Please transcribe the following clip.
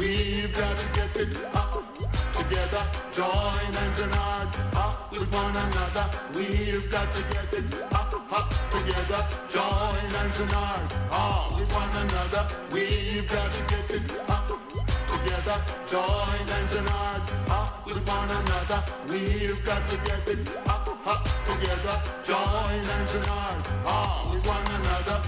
We've got to get it up together. Join hands and heart up with one another. We've got to get it up together. Join hands and heart up with one another. We've got to get it up together. Join hands and heart up with one another. We've got to get it up together. Join hands and heart up with one another.